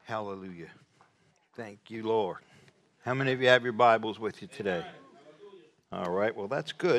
Hallelujah. Thank you, Lord. How many of you have your Bibles with you today? All right, well, that's good.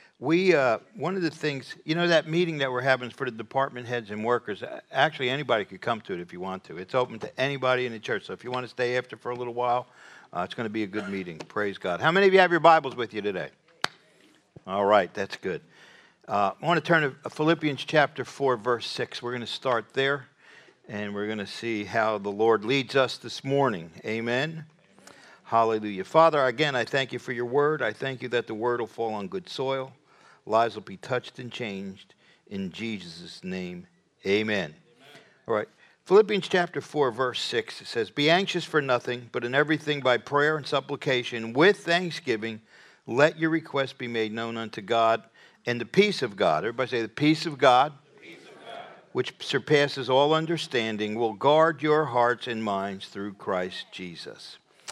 One of the things, that meeting that we're having is for the department heads and workers. Actually, anybody could come to it if you want to. It's open to anybody in the church. So if you want to stay after for a little while, it's going to be a good meeting. Praise God. How many of you have your Bibles with you today? All right, that's good. I want to turn to Philippians chapter 4, verse 6. We're going to start there, and we're going to see how the Lord leads us this morning. Amen. Hallelujah. Father, again, I thank you for your word. I thank you that the word will fall on good soil. Lives will be touched and changed. In Jesus' name, amen. All right. Philippians chapter 4, verse 6, it says, "Be anxious for nothing, but in everything by prayer and supplication, with thanksgiving, let your requests be made known unto God, and the peace of God," everybody say, the peace of God, which surpasses all understanding, will guard your hearts and minds through Christ Jesus.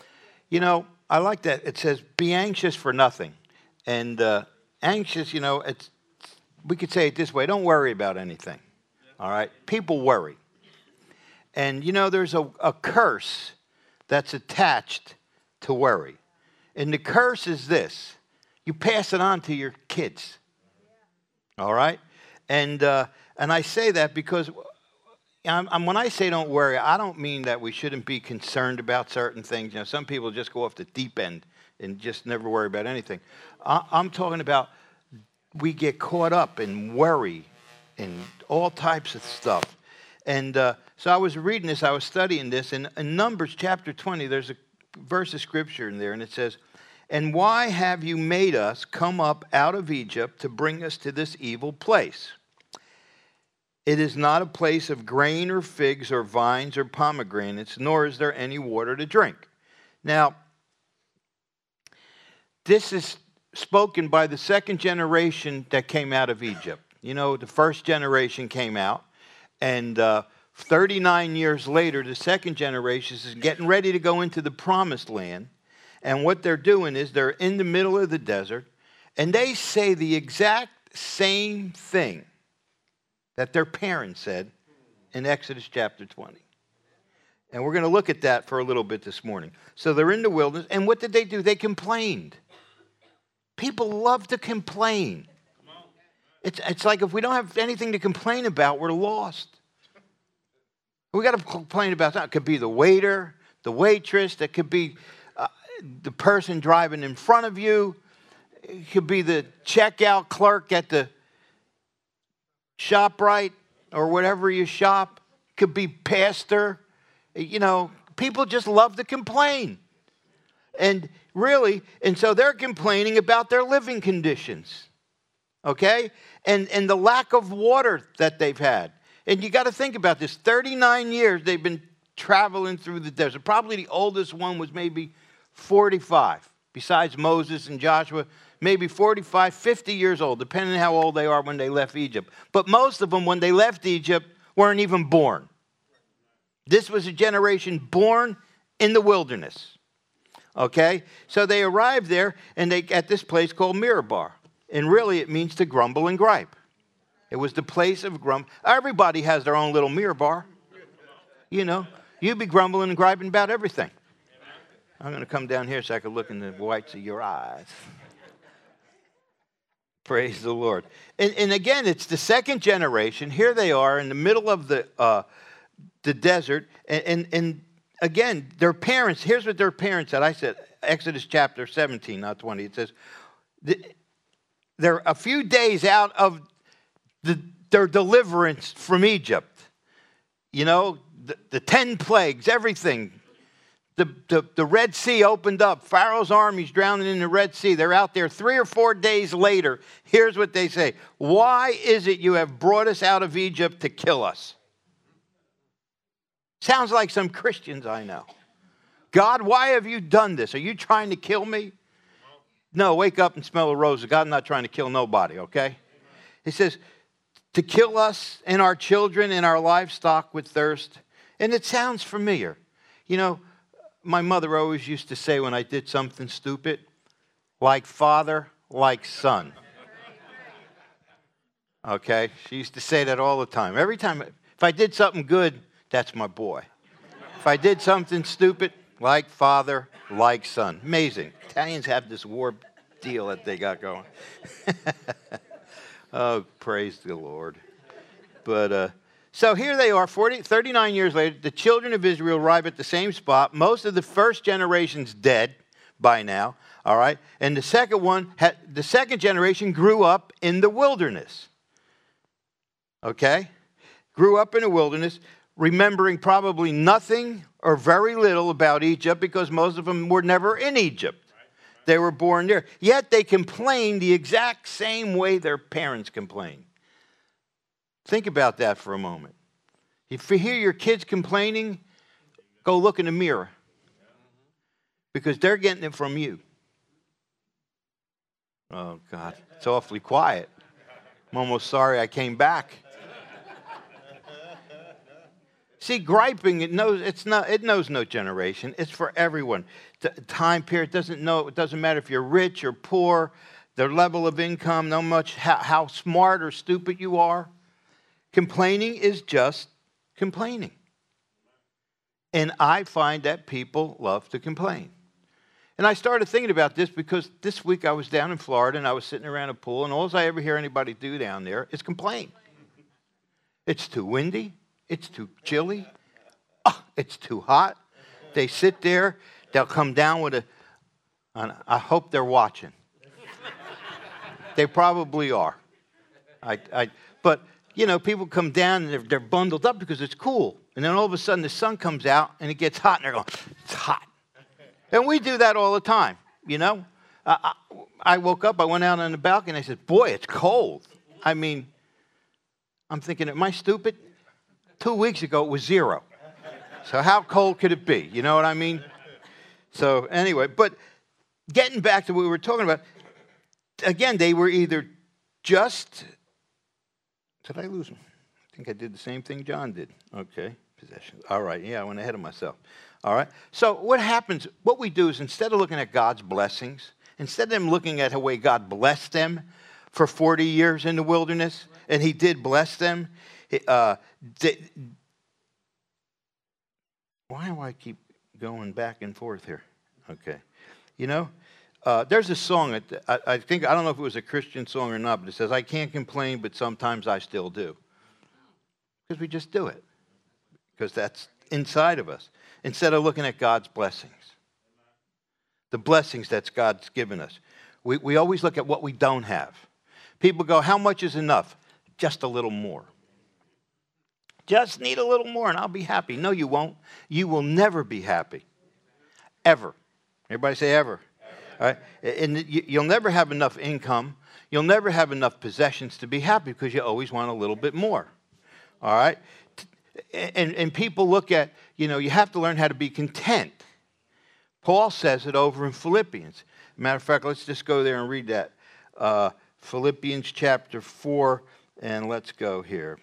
I like that. It says, be anxious for nothing. And anxious, we could say it this way, don't worry about anything. All right? People worry. And, there's a curse that's attached to worry. And the curse is this. You pass it on to your kids. All right? And I say that because when I say don't worry, I don't mean that we shouldn't be concerned about certain things. Some people just go off the deep end and just never worry about anything. I'm talking about we get caught up in worry and all types of stuff. And so I was reading this, I was studying this, and in Numbers chapter 20, there's a verse of scripture in there, and it says, "And why have you made us come up out of Egypt to bring us to this evil place? It is not a place of grain or figs or vines or pomegranates, nor is there any water to drink." Now, this is spoken by the second generation that came out of Egypt. The first generation came out, and 39 years later, the second generation is getting ready to go into the promised land. And what they're doing is they're in the middle of the desert, and they say the exact same thing that their parents said in Exodus chapter 20. And we're going to look at that for a little bit this morning. So they're in the wilderness, and what did they do? They complained. People love to complain. It's like if we don't have anything to complain about, we're lost. We got to complain about that. It could be the waiter, the waitress. That could be the person driving in front of you. It could be the checkout clerk at the ShopRite or whatever you shop. Could be pastor. People just love to complain. And so they're complaining about their living conditions. Okay? And the lack of water that they've had. And you got to think about this. 39 years they've been traveling through the desert. Probably the oldest one was maybe 45. Besides Moses and Joshua, maybe 45, 50 years old, depending on how old they are when they left Egypt. But most of them, when they left Egypt, weren't even born. This was a generation born in the wilderness. Okay? So they arrived there, and at this place called Meribah. And really, it means to grumble and gripe. It was the place of grumble. Everybody has their own little Meribah. You'd be grumbling and griping about everything. I'm going to come down here so I can look in the whites of your eyes. Praise the Lord. And again, it's the second generation. Here they are in the middle of the desert. And again, their parents, here's what their parents said. I said, Exodus chapter 17, not 20. It says, they're a few days out of their deliverance from Egypt. The 10 plagues, everything. The Red Sea opened up. Pharaoh's army's drowning in the Red Sea. They're out there 3 or 4 days later. Here's what they say. "Why is it you have brought us out of Egypt to kill us?" Sounds like some Christians I know. "God, why have you done this? Are you trying to kill me?" No, wake up and smell the roses. God's not trying to kill nobody, okay? He says, to kill us and our children and our livestock with thirst. And it sounds familiar. My mother always used to say when I did something stupid, like father, like son. Okay? She used to say that all the time. Every time, if I did something good, that's my boy. If I did something stupid, like father, like son. Amazing. Italians have this warped deal that they got going. Oh, praise the Lord. But so here they are, 39 years later. The children of Israel arrive at the same spot. Most of the first generation's dead by now. All right, and the second generation grew up in the wilderness. Okay, grew up in the wilderness, remembering probably nothing or very little about Egypt because most of them were never in Egypt. They were born there. Yet they complained the exact same way their parents complained. Think about that for a moment. If you hear your kids complaining, go look in the mirror because they're getting it from you. Oh, God, it's awfully quiet. I'm almost sorry I came back. See, griping, it knows no generation. It's for everyone. The time period it doesn't matter if you're rich or poor, their level of income, no much how smart or stupid you are. Complaining is just complaining. And I find that people love to complain. And I started thinking about this because this week I was down in Florida and I was sitting around a pool, and all I ever hear anybody do down there is complain. It's too windy. It's too chilly. Oh, it's too hot. They sit there. They'll come down with I hope they're watching. They probably are. But, people come down and they're bundled up because it's cool. And then all of a sudden the sun comes out and it gets hot and they're going, it's hot. And we do that all the time, I woke up, I went out on the balcony, and I said, boy, it's cold. I mean, I'm thinking, am I stupid? 2 weeks ago, it was 0. So how cold could it be? You know what I mean? So anyway, but getting back to what we were talking about, again, they were either just, did I lose them? I think I did the same thing John did. Okay, possession. All right, yeah, I went ahead of myself. All right, so what happens, what we do is instead of looking at God's blessings, instead of them looking at the way God blessed them for 40 years in the wilderness, and he did bless them, why do I keep going back and forth here? Okay. There's a song, I don't know if it was a Christian song or not, but it says, I can't complain, but sometimes I still do. Because we just do it. Because that's inside of us. Instead of looking at God's blessings. The blessings that God's given us. We always look at what we don't have. People go, how much is enough? Just a little more. Just need a little more and I'll be happy. No, you won't. You will never be happy. Ever. Everybody say ever. All right? And you'll never have enough income. You'll never have enough possessions to be happy because you always want a little bit more. All right? And people look at, you have to learn how to be content. Paul says it over in Philippians. Matter of fact, let's just go there and read that. Philippians chapter 4, and let's go here.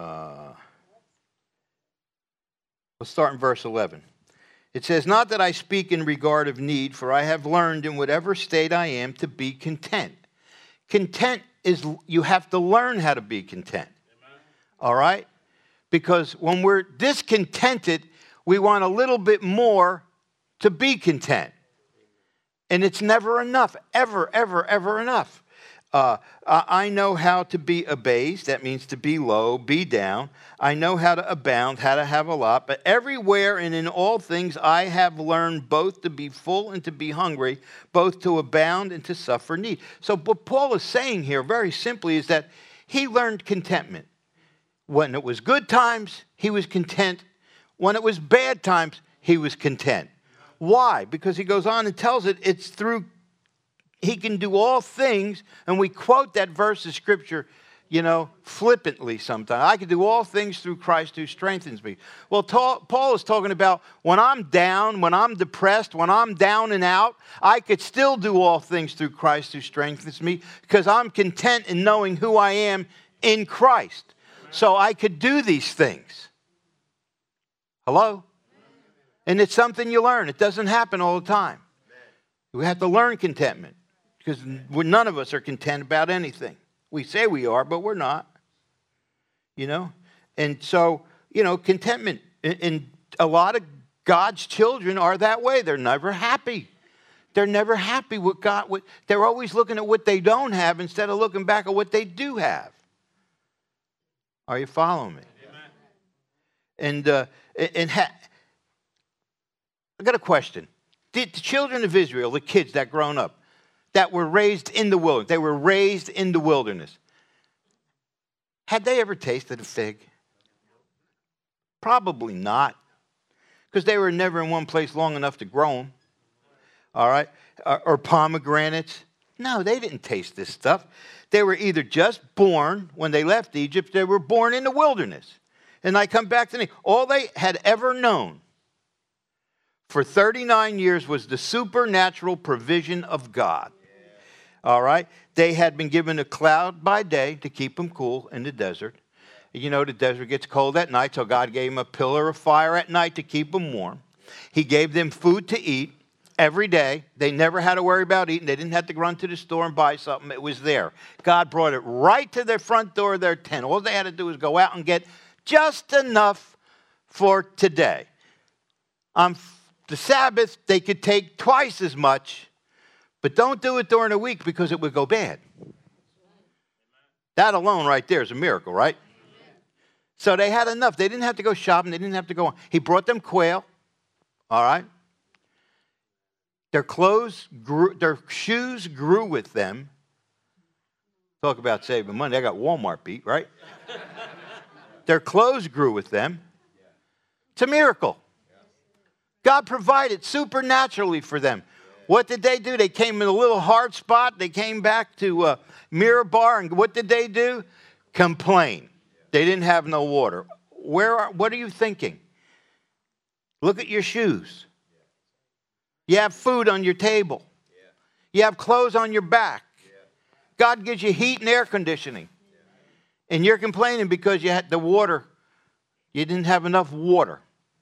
Let's start in verse 11. It says, not that I speak in regard of need, for I have learned in whatever state I am to be content. Content is, you have to learn how to be content. Amen. All right? Because when we're discontented, we want a little bit more to be content. And it's never enough, ever, ever, ever enough. I know how to be abased. That means to be low, be down. I know how to abound, how to have a lot. But everywhere and in all things I have learned both to be full and to be hungry, both to abound and to suffer need. So what Paul is saying here very simply is that he learned contentment. When it was good times, he was content. When it was bad times, he was content. Why? Because he goes on and tells it's through he can do all things, and we quote that verse of Scripture, flippantly sometimes. I can do all things through Christ who strengthens me. Well, Paul is talking about when I'm down, when I'm depressed, when I'm down and out, I could still do all things through Christ who strengthens me because I'm content in knowing who I am in Christ. So I could do these things. Hello? And it's something you learn. It doesn't happen all the time. We have to learn contentment. Because none of us are content about anything. We say we are, but we're not. And so, contentment. And a lot of God's children are that way. They're never happy. They're never happy with God. They're always looking at what they don't have instead of looking back at what they do have. Are you following me? Amen. I got a question. Did the children of Israel, the kids that grown up, that were raised in the wilderness, they were raised in the wilderness, had they ever tasted a fig? Probably not, because they were never in one place long enough to grow them. All right? Or pomegranates. No, they didn't taste this stuff. They were either just born when they left Egypt, they were born in the wilderness. And I come back to me. All they had ever known for 39 years was the supernatural provision of God. All right? They had been given a cloud by day to keep them cool in the desert. You know, the desert gets cold at night, so God gave them a pillar of fire at night to keep them warm. He gave them food to eat every day. They never had to worry about eating. They didn't have to run to the store and buy something. It was there. God brought it right to their front door of their tent. All they had to do was go out and get just enough for today. On the Sabbath, they could take twice as much, but don't do it during the week because it would go bad. That alone right there is a miracle, right? So they had enough. They didn't have to go shopping. They didn't have to go on. He brought them quail, all right? Their clothes grew, their shoes grew with them. Talk about saving money. I got Walmart beat, right? Their clothes grew with them. It's a miracle. God provided supernaturally for them. What did they do? They came in a little hard spot. They came back to Mirabar, and what did they do? Complain. They didn't have no water. What are you thinking? Look at your shoes. You have food on your table. You have clothes on your back. God gives you heat and air conditioning. And you're complaining because you had the water. You didn't have enough water.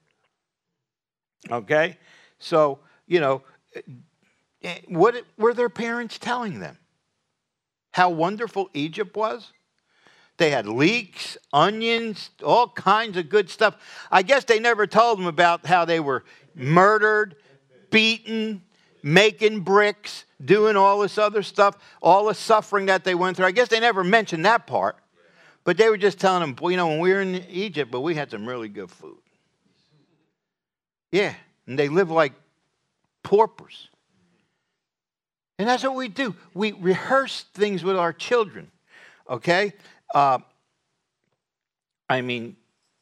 Okay? So, you know, what were their parents telling them? How wonderful Egypt was? They had leeks, onions, all kinds of good stuff. I guess they never told them about how they were murdered, beaten, making bricks, doing all this other stuff, all the suffering that they went through. I guess they never mentioned that part. But they were just telling them, well, you know, when we were in Egypt, but we had some really good food. Yeah, and they lived like paupers. And that's what we do. We rehearse things with our children, okay? Apparently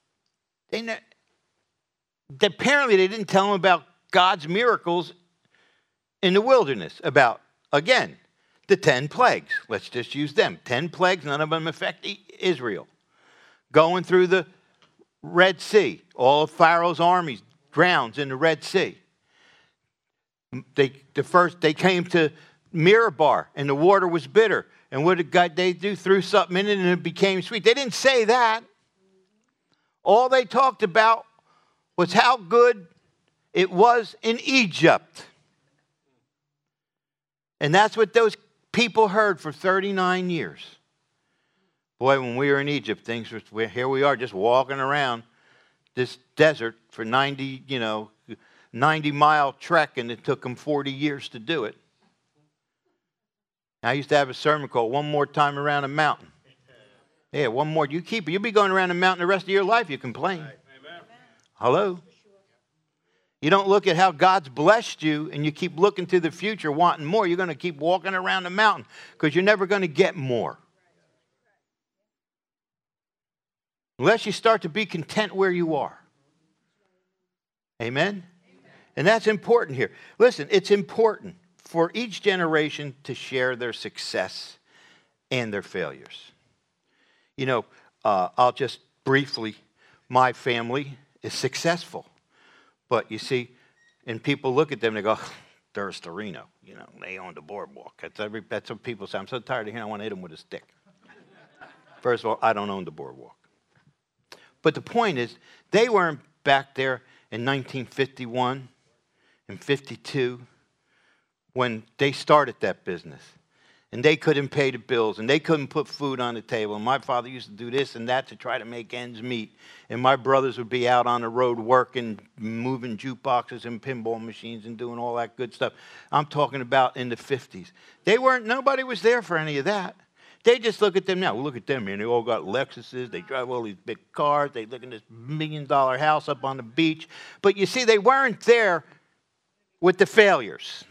they didn't tell them about God's miracles in the wilderness, about, again, the 10 plagues. Let's just use them. 10 plagues, none of them affect Israel. Going through the Red Sea, all of Pharaoh's armies drowns in the Red Sea. They came to Mirabar, and the water was bitter. And what did they do? Threw something in it, and it became sweet. They didn't say that. All they talked about was how good it was in Egypt. And that's what those people heard for 39 years. Boy, when we were in Egypt, here we are just walking around this desert for 90-mile trek, and it took them 40 years to do it. I used to have a sermon called One More Time Around a Mountain. Yeah, one more. You keep it. You'll be going around the mountain the rest of your life. You complain. Amen. Hello? You don't look at how God's blessed you and you keep looking to the future wanting more. You're going to keep walking around the mountain because you're never going to get more. Unless you start to be content where you are. Amen? And that's important here. Listen, it's important for each generation to share their success and their failures. You know, I'll just briefly, my family is successful. But you see, and people look at them, they go, they're a Storino. You know, they own the boardwalk. That's what people say. I'm so tired of hearing I want to hit them with a stick. First of all, I don't own the boardwalk. But the point is, they weren't back there in 1951 and 52 when they started that business. And they couldn't pay the bills, and they couldn't put food on the table. And my father used to do this and that to try to make ends meet. And my brothers would be out on the road working, moving jukeboxes and pinball machines and doing all that good stuff. I'm talking about in the 50s. Nobody was there for any of that. They just look at them now. Well, look at them, man. They all got Lexuses. They drive all these big cars. They live in this $1 million house up on the beach. But you see, they weren't there with the failures.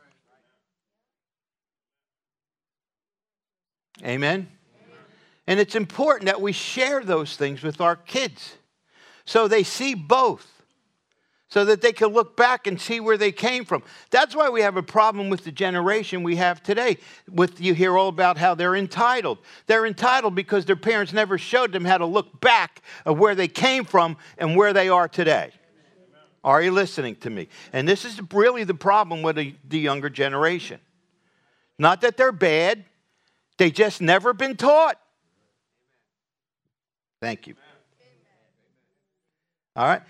Amen? And it's important that we share those things with our kids so they see both, so that they can look back and see where they came from. That's why we have a problem with the generation we have today. You hear all about how they're entitled. They're entitled because their parents never showed them how to look back of where they came from and where they are today. Are you listening to me? And this is really the problem with the younger generation. Not that they're bad. They just never been taught. Thank you. All right.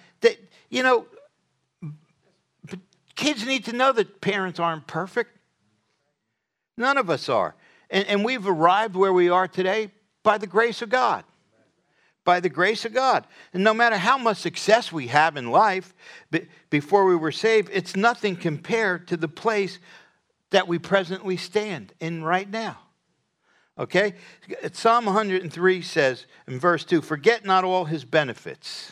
Kids need to know that parents aren't perfect. None of us are. And we've arrived where we are today by the grace of God. By the grace of God. And no matter how much success we have in life before we were saved, it's nothing compared to the place that we presently stand in right now. Okay? Psalm 103 says in verse 2, forget not all his benefits.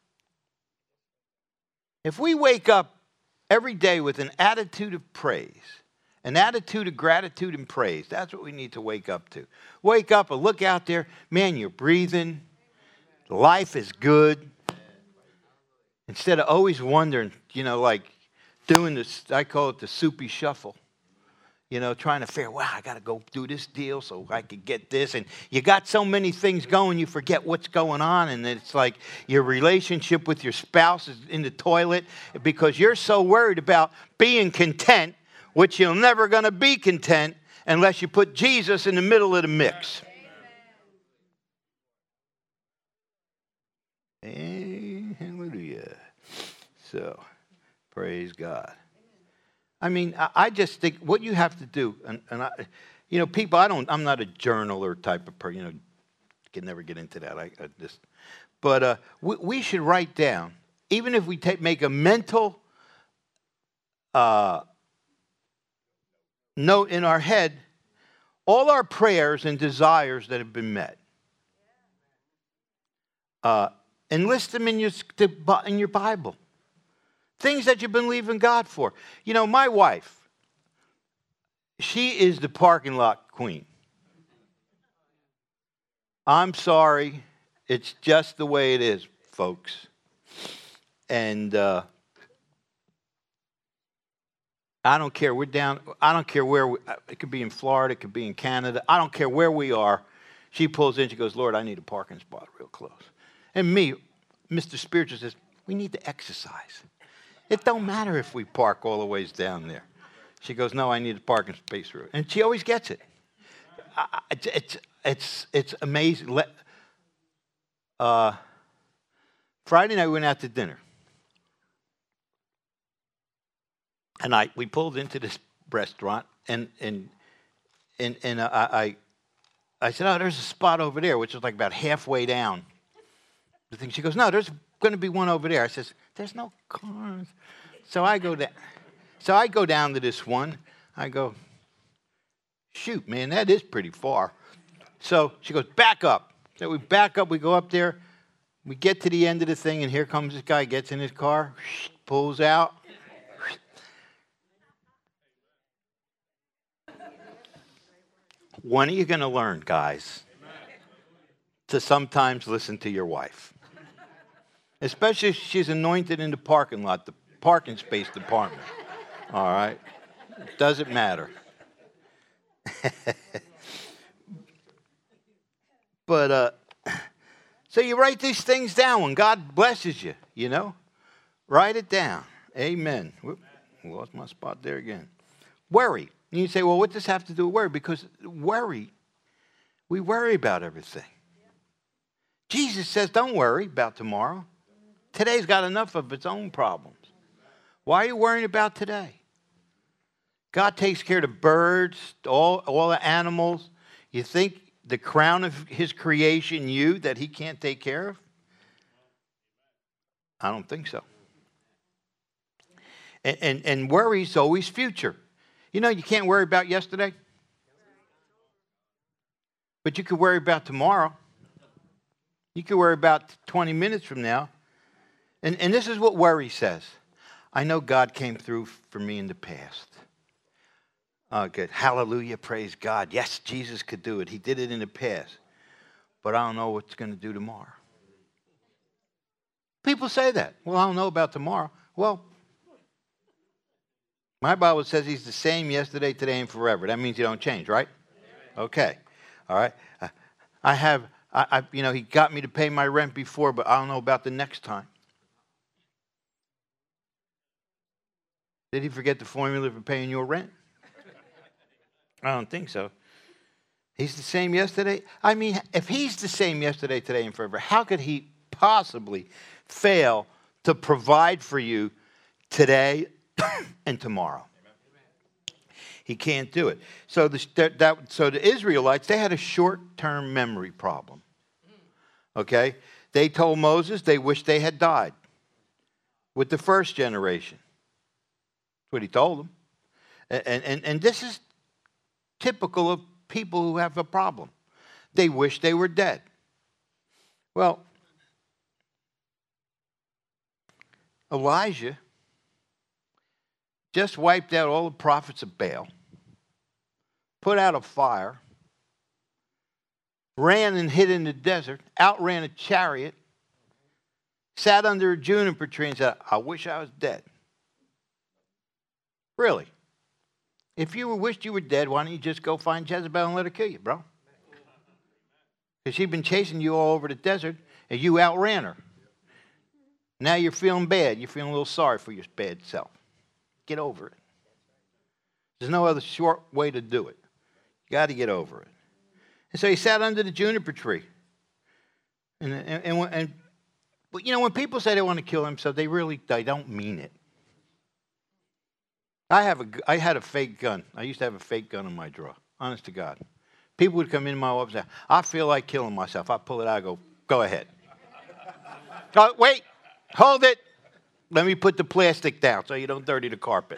If we wake up every day with an attitude of praise, an attitude of gratitude and praise, that's what we need to wake up to. Wake up and look out there. Man, you're breathing. Life is good. Instead of always wondering, like doing this, I call it the soupy shuffle. Trying to figure, wow, I got to go do this deal so I could get this. And you got so many things going, you forget what's going on. And it's like your relationship with your spouse is in the toilet because you're so worried about being content, which you're never going to be content unless you put Jesus in the middle of the mix. Hallelujah. So, praise God. I mean, I just think what you have to do, and I, people, I'm not a journaler type of person, can never get into that. But we should write down, even if we make a mental note in our head, all our prayers and desires that have been met. And list them in your Bible. Things that you've been believing God for. My wife, she is the parking lot queen. I'm sorry. It's just the way it is, folks. And I don't care. I don't care where. It could be in Florida. It could be in Canada. I don't care where we are. She pulls in. She goes, Lord, I need a parking spot real close. And me, Mr. Spiritual, says, we need to exercise. It don't matter if we park all the ways down there. She goes, no, I need a parking space. And she always gets it. It's amazing. Friday night we went out to dinner. And we pulled into this restaurant, and I said, oh, there's a spot over there, which was like about halfway down the thing. She goes, no, there's going to be one over there. I says, there's no cars. So I go down. So I go down to this one. I go, shoot, man, that is pretty far. So she goes, back up. So we back up. We go up there. We get to the end of the thing, and here comes this guy, gets in his car, pulls out. When are you going to learn, guys, to sometimes listen to your wife? Especially if she's anointed in the parking lot, the parking space department. All right? It doesn't matter. But, so you write these things down when God blesses you, Write it down. Amen. Whoop, lost my spot there again. Worry. And you say, well, what does this have to do with worry? Because we worry about everything. Jesus says, don't worry about tomorrow. Today's got enough of its own problems. Why are you worrying about today? God takes care of the birds, all the animals. You think the crown of his creation, you, that he can't take care of? I don't think so. And worry's always future. You know, you can't worry about yesterday, but you could worry about tomorrow. You could worry about 20 minutes from now. And this is what worry says. I know God came through for me in the past. Oh, good. Hallelujah. Praise God. Yes, Jesus could do it. He did it in the past. But I don't know what's going to do tomorrow. People say that. Well, I don't know about tomorrow. Well, my Bible says he's the same yesterday, today, and forever. That means he don't change, right? Okay. All right. He got me to pay my rent before, but I don't know about the next time. Did he forget the formula for paying your rent? I don't think so. He's the same yesterday. I mean, if he's the same yesterday, today, and forever, how could he possibly fail to provide for you today and tomorrow? He can't do it. So the Israelites, they had a short-term memory problem. Okay? They told Moses they wished they had died with the first generation. That's what he told them. And this is typical of people who have a problem. They wish they were dead. Well, Elijah just wiped out all the prophets of Baal, put out a fire, ran and hid in the desert, outran a chariot, sat under a juniper tree and said, I wish I was dead. Really? If you wished you were dead, why don't you just go find Jezebel and let her kill you, bro? Because she's been chasing you all over the desert, and you outran her. Now you're feeling bad. You're feeling a little sorry for your bad self. Get over it. There's no other short way to do it. You got to get over it. And so he sat under the juniper tree. But you know, when people say they want to kill themselves, they don't mean it. I had a fake gun. I used to have a fake gun in my drawer. Honest to God. People would come in my office and say, I feel like killing myself. I pull it out and go ahead. Wait, hold it. Let me put the plastic down so you don't dirty the carpet.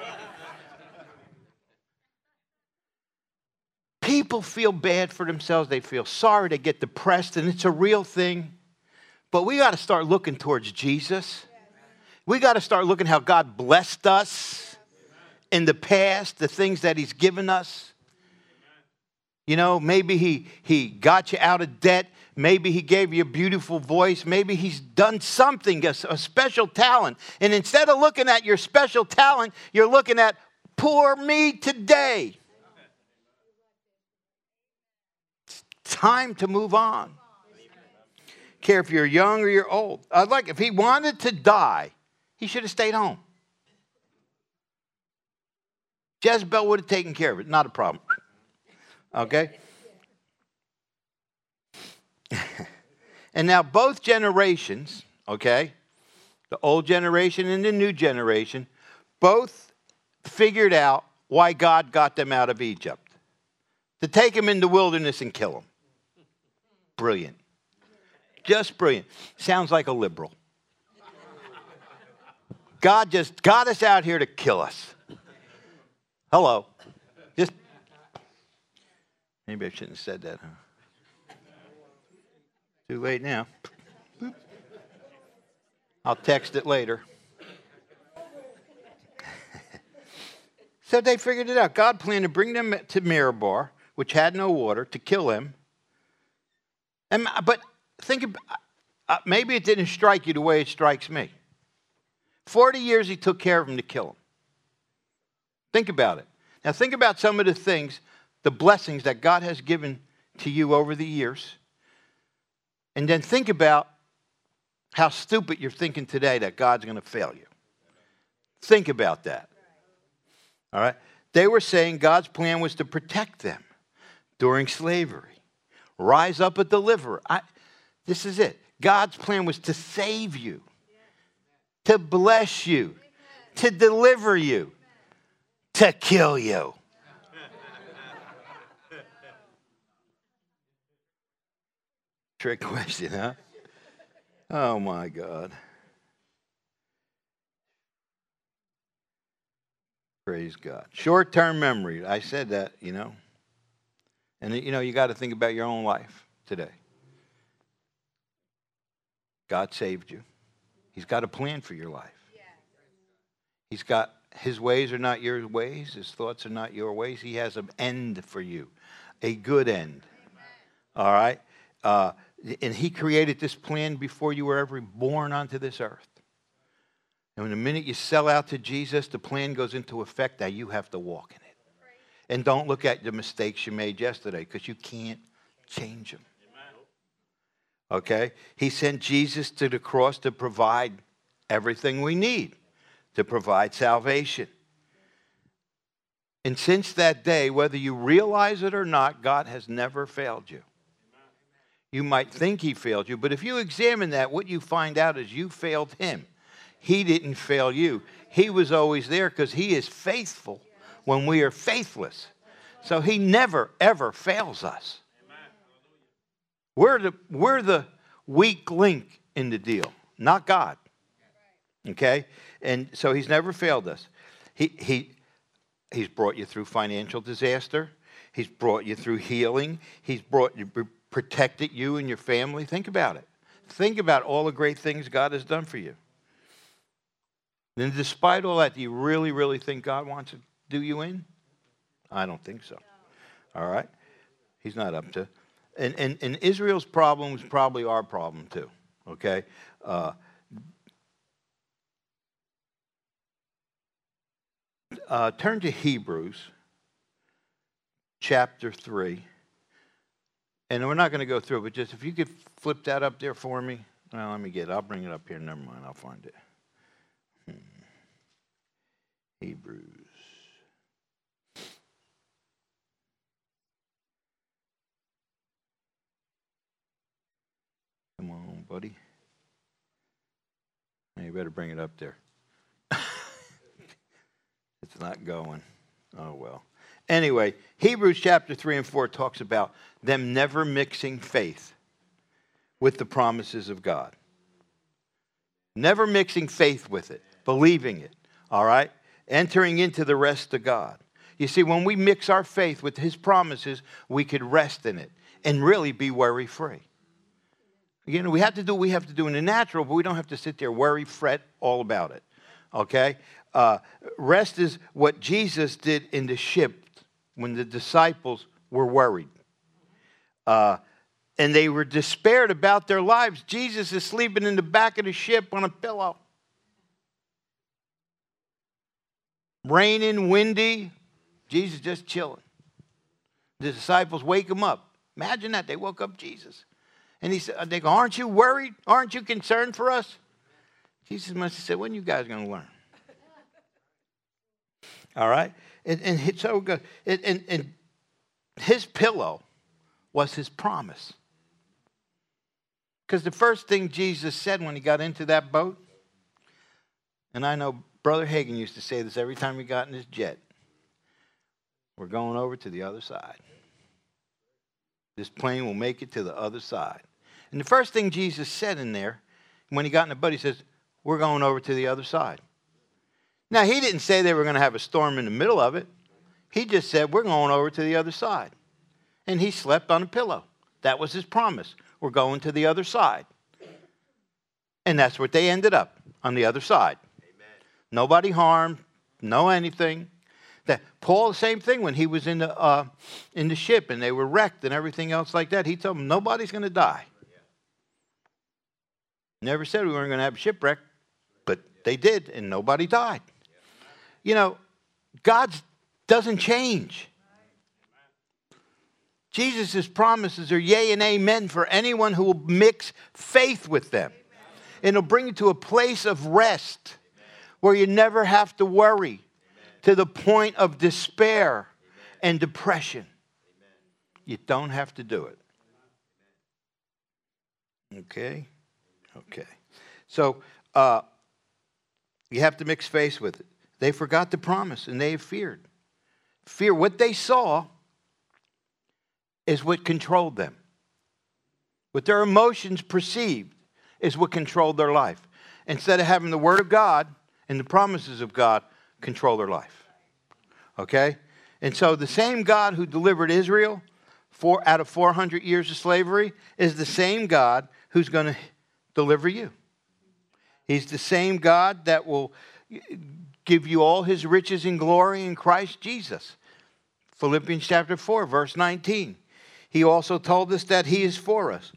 People feel bad for themselves. They feel sorry. They get depressed, and it's a real thing. But we got to start looking towards Jesus. We got to start looking how God blessed us in the past, the things that he's given us. You know, maybe he got you out of debt. Maybe he gave you a beautiful voice. Maybe he's done something, a special talent. And instead of looking at your special talent, you're looking at, poor me today. It's time to move on. Care if you're young or you're old. If he wanted to die, he should have stayed home. Jezebel would have taken care of it. Not a problem. Okay? And now both generations, okay, the old generation and the new generation, both figured out why God got them out of Egypt. To take them in the wilderness and kill them. Brilliant. Just brilliant. Sounds like a liberal. God just got us out here to kill us. Hello. Maybe I shouldn't have said that, huh? Too late now. I'll text it later. So they figured it out. God planned to bring them to Meribah, which had no water, to kill him. But think about, maybe it didn't strike you the way it strikes me. 40 years he took care of him to kill him. Think about it. Now think about some of the things, the blessings that God has given to you over the years. And then think about how stupid you're thinking today that God's going to fail you. Think about that. All right? They were saying God's plan was to protect them during slavery. Rise up a deliverer. This is it. God's plan was to save you, to bless you, to deliver you, to kill you. Trick question, huh? Oh, my God. Praise God. Short-term memory. I said that, And, you got to think about your own life today. God saved you. He's got a plan for your life. He's got, his ways are not your ways. His thoughts are not your ways. He has an end for you, a good end. All right? And he created this plan before you were ever born onto this earth. And the minute you sell out to Jesus, the plan goes into effect. Now you have to walk in it. And don't look at the mistakes you made yesterday, because you can't change them. Okay? He sent Jesus to the cross to provide everything we need, to provide salvation. And since that day, whether you realize it or not, God has never failed you. You might think he failed you, but if you examine that, what you find out is you failed him. He didn't fail you. He was always there because he is faithful when we are faithless. So he never, ever fails us. We're the weak link in the deal, not God. Okay? And so he's never failed us. He's brought you through financial disaster. He's brought you through healing. He's protected you and your family. Think about it. Think about all the great things God has done for you. Then despite all that, do you really, really think God wants to do you in? I don't think so. All right? He's not up to. And Israel's problem is probably our problem too. Okay? Turn to Hebrews chapter 3. And we're not going to go through it, but just if you could flip that up there for me. Well, let me get it. I'll bring it up here. Never mind. I'll find it. Hebrews. Come on, buddy. You better bring it up there. It's not going. Oh, well. Anyway, Hebrews chapter 3 and 4 talks about them never mixing faith with the promises of God. Never mixing faith with it, believing it, all right? Entering into the rest of God. You see, when we mix our faith with his promises, we could rest in it and really be worry-free. We have to do what we have to do in the natural, but we don't have to sit there, worry, fret all about it, okay? Rest is what Jesus did in the ship when the disciples were worried. And they were despaired about their lives. Jesus is sleeping in the back of the ship on a pillow. Raining, windy. Jesus just chilling. The disciples wake him up. Imagine that. They woke up Jesus. And they go, aren't you worried? Aren't you concerned for us? Jesus must have said, when are you guys going to learn? All right? And so good. And his pillow was his promise. Because the first thing Jesus said when he got into that boat, and I know Brother Hagin used to say this every time he got in his jet, we're going over to the other side. This plane will make it to the other side. And the first thing Jesus said in there, when he got in the boat, he says, we're going over to the other side. Now, he didn't say they were going to have a storm in the middle of it. He just said, we're going over to the other side. And he slept on a pillow. That was his promise. We're going to the other side. And that's what they ended up, on the other side. Amen. Nobody harmed, no anything. Paul, the same thing when he was in the ship and they were wrecked and everything else like that. He told them, nobody's going to die. Never said we weren't going to have a shipwreck, but they did, and nobody died. God doesn't change. Jesus' promises are yea and amen for anyone who will mix faith with them. And it'll bring you to a place of rest where you never have to worry to the point of despair and depression. You don't have to do it. Okay? Okay. So, you have to mix faith with it. They forgot the promise and they have feared. Fear, what they saw is what controlled them. What their emotions perceived is what controlled their life. Instead of having the Word of God and the promises of God control their life. Okay? And so the same God who delivered Israel out of 400 years of slavery is the same God who's going to deliver you. He's the same God that will give you all his riches and glory in Christ Jesus. Philippians chapter 4, verse 19. He also told us that he is for us,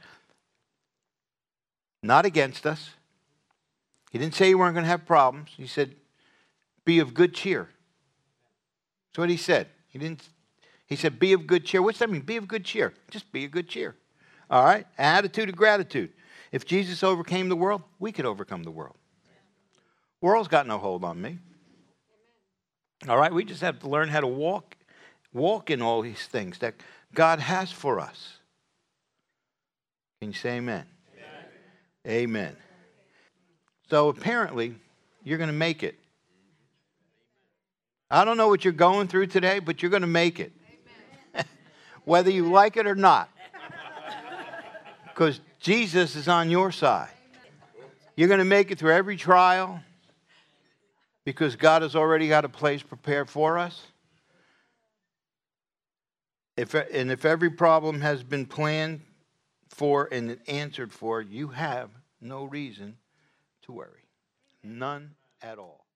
not against us. He didn't say you weren't going to have problems. He said, be of good cheer. That's what he said. He said, be of good cheer. What's that mean? Be of good cheer. Just be of good cheer. All right? Attitude of gratitude. If Jesus overcame the world, we could overcome the world. World's got no hold on me. All right? We just have to learn how to walk in all these things that God has for us. Can you say amen? Amen. Amen. So apparently, you're going to make it. I don't know what you're going through today, but you're going to make it. Whether you like it or not. Because Jesus is on your side. You're going to make it through every trial because God has already got a place prepared for us. If every problem has been planned for and answered for, you have no reason to worry. None at all.